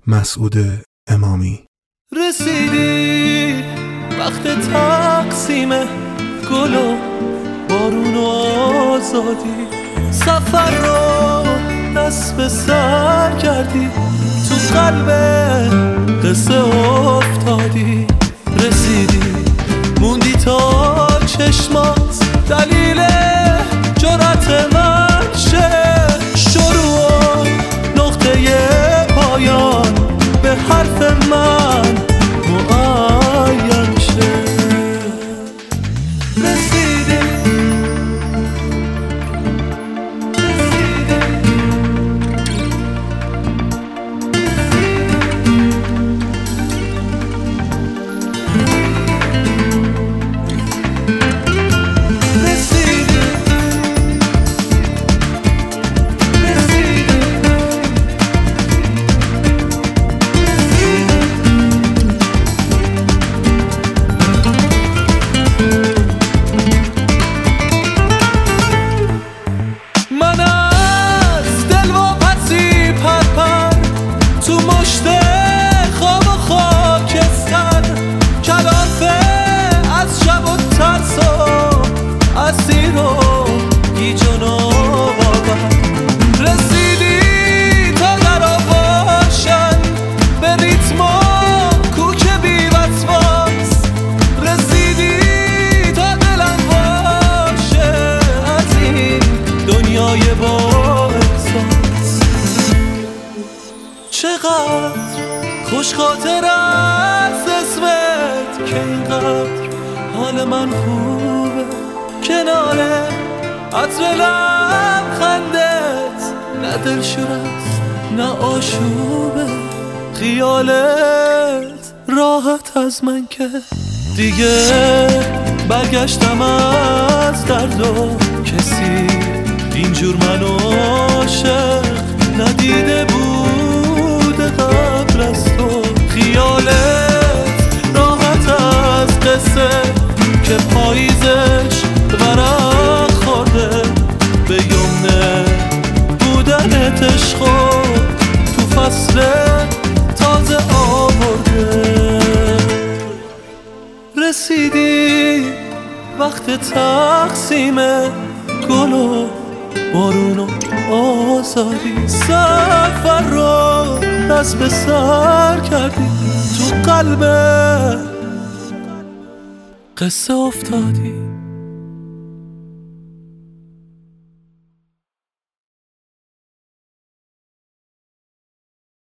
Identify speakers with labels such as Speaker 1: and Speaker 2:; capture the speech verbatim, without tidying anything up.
Speaker 1: مسعود امامی.
Speaker 2: رسیدی وقت تقسیم گل و بارون و آزادی، سفر رو دست به سر کردی، تو قلب قصه افتادی. رسیدی موندی تا چشمات دلیل جرأت من شه، شروع نقطه پایان به حرف من معین شه. رسیدی چقدر خوش خاطر از اسمت که اینقدر حال من خوبه، کنار عطر لبخندت نه دلشور است نه آشوبه، خیالت راحت از من که دیگه برگشتم از درد و کسی اینجور منو عاشق ندیده بود قبل از تو. خیالت راحت از قصه که پاییزش ورق خورده، به یمنه بودنت عشقو تو فصل تازه آورده. رسیدی وقت تقسیم گل و بارون و آزادی، سفر رو دست به سر کردی، تو قلب قصه افتادی.